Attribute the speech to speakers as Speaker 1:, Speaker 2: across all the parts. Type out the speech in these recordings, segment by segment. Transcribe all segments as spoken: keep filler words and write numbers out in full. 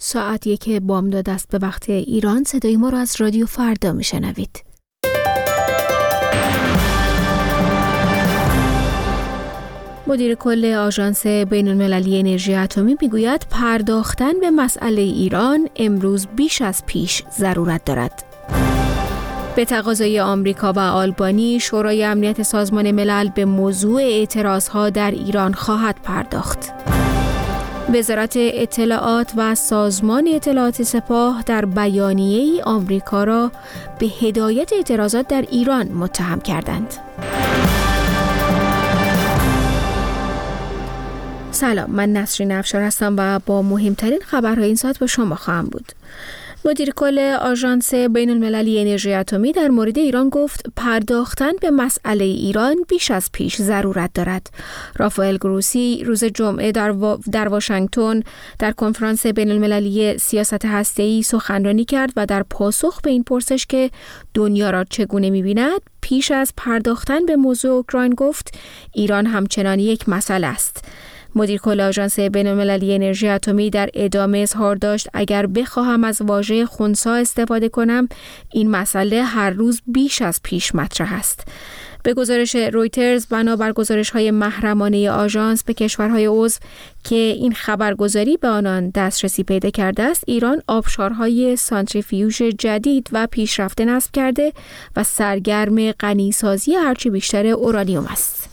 Speaker 1: ساعت یک بامداد است به وقت ایران. صدای ما را از رادیو فردا میشنوید. مدیر کل آژانس بین‌المللی انرژی اتمی میگوید پرداختن به مسئله ایران امروز بیش از پیش ضرورت دارد. به تقاضای آمریکا و آلبانی، شورای امنیت سازمان ملل به موضوع اعتراضها در ایران خواهد پرداخت. وزارت اطلاعات و سازمان اطلاعات سپاه در بیانیه‌ای آمریکا را به هدایت اعتراضات در ایران متهم کردند. سلام، من نسرین افشار هستم و با مهمترین خبرهای این ساعت با شما خواهم بود. مدیر کل آژانس بین‌المللی انرژی اتمی در مورد ایران گفت پرداختن به مسئله ایران بیش از پیش ضرورت دارد. رافائل گروسی روز جمعه در, و... در واشنگتن در کنفرانس بین‌المللی سیاست هسته‌ای سخنرانی کرد و در پاسخ به این پرسش که دنیا را چگونه می‌بیند پیش از پرداختن به موضوع اوکراین گفت ایران همچنان یک مسئله است. مدیر کل آژانس بین‌المللی انرژی اتمی در ادامه اظهار داشت اگر بخواهم از واژه خنثی استفاده کنم این مسئله هر روز بیش از پیش مطرح است. به گزارش رویترز بنابر گزارش‌های محرمانه آژانس به کشورهای عضو که این خبرگزاری به آنان دسترسی پیدا کرده است، ایران آبشارهای سانتریفیوژ جدید و پیشرفته نصب کرده و سرگرم غنیسازی هرچه بیشتر اورانیوم است.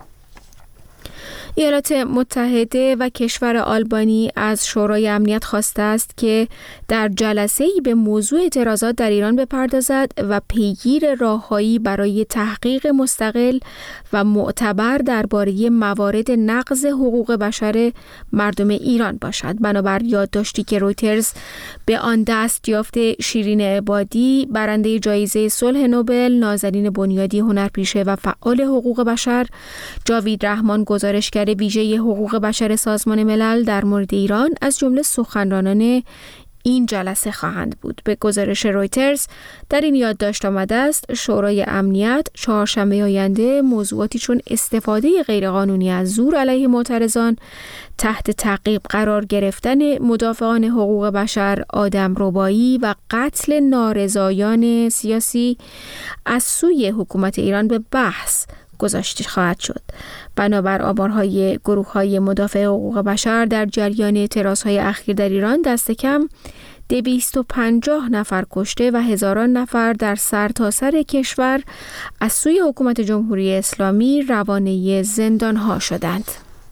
Speaker 1: ایالات متحده و کشور آلبانی از شورای امنیت خواسته است که در جلسه‌ای به موضوع اعتراضات در ایران بپردازد و پیگیر راههایی برای تحقیق مستقل و معتبر درباره موارد نقض حقوق بشر مردم ایران باشد. بنابر یادداشتی که رویترز به آن دست یافته، شیرین عبادی، برنده جایزه صلح نوبل، نازنین بنیادی، هنرپیشه و فعال حقوق بشر، جاوید رحمان، گزارشگر ویژه حقوق بشر سازمان ملل در مورد ایران از جمله سخنرانان این جلسه خواهند بود. به گزارش رویترز در این یادداشت آمده است شورای امنیت چهارشنبه آینده موضوعاتی چون استفاده غیرقانونی از زور علیه معترضان، تحت تعقیب قرار گرفتن مدافعان حقوق بشر، آدمربایی و قتل نارضایان سیاسی از سوی حکومت ایران به بحث گذاشته خواهد شد. بنابر آمارهای گروه‌های مدافع حقوق بشر در جریان اعتراضهای اخیر در ایران دست کم دویست و پنجاه نفر کشته و هزاران نفر در سرتاسر کشور از سوی حکومت جمهوری اسلامی روانه زندان‌ها شدند.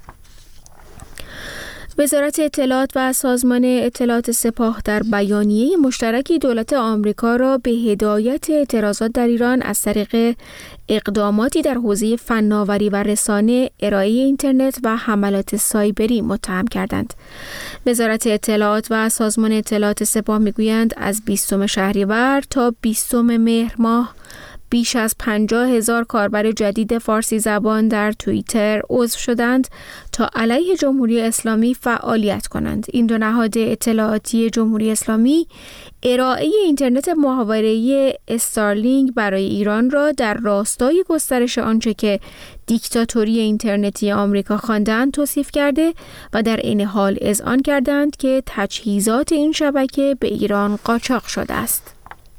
Speaker 1: وزارت اطلاعات و سازمان اطلاعات سپاه در بیانیه مشترکی دولت آمریکا را به هدایت اعتراضات در ایران از طریق اقداماتی در حوزه فناوری و رسانه، ارائه اینترنت و حملات سایبری متهم کردند. وزارت اطلاعات و سازمان اطلاعات سپاه میگویند از بیستم شهریور تا بیستم مهر ماه بیش از پنجاه هزار کاربر جدید فارسی زبان در توییتر عضو شدند تا علیه جمهوری اسلامی فعالیت کنند. این دو نهاد اطلاعاتی جمهوری اسلامی ارائه اینترنت محاوره‌ای استارلینک برای ایران را در راستای گسترش آنچه که دیکتاتوری اینترنتی آمریکا خواندند توصیف کرده و در عین حال اذعان کردند که تجهیزات این شبکه به ایران قاچاق شده است.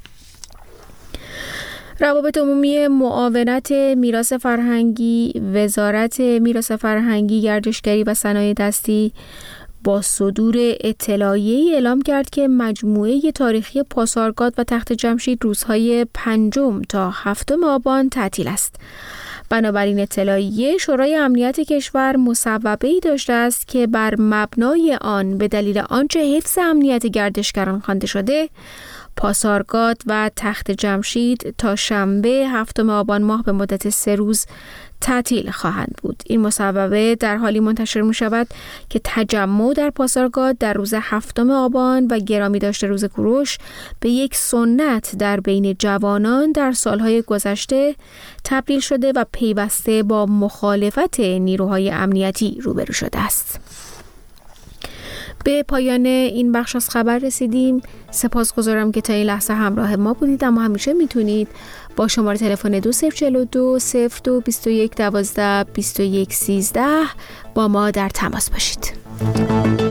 Speaker 1: روابط عمومی معاونت میراث فرهنگی، وزارت میراث فرهنگی، گردشگری و صنایع دستی با صدور اطلاعیه‌ای اعلام کرد که مجموعه تاریخی پاسارگاد و تخت جمشید روزهای پنجم تا هفتم آبان تعطیل است. بنابراین اطلاعیه شورای امنیت کشور مصوبه‌ای داشته است که بر مبنای آن به دلیل آنچه حفظ امنیت گردشگران خوانده شده، پاسارگاد و تخت جمشید تا شنبه هفتم آبان ماه به مدت سه روز تعطیل خواهند بود. این مصوبه در حالی منتشر می شود که تجمع در پاسارگاد در روز هفتم آبان و گرامی داشته روز کوروش به یک سنت در بین جوانان در سالهای گذشته تبدیل شده و پیوسته با مخالفت نیروهای امنیتی روبرو شده است. به پایان این بخش از خبر رسیدیم. سپاسگزارم که تا این لحظه همراه ما بودید، اما همیشه میتونید با شماره تلفن دو صفر چهل و دو صفر دو بیست و یک دوازده بیست و یک سیزده با ما در تماس باشید.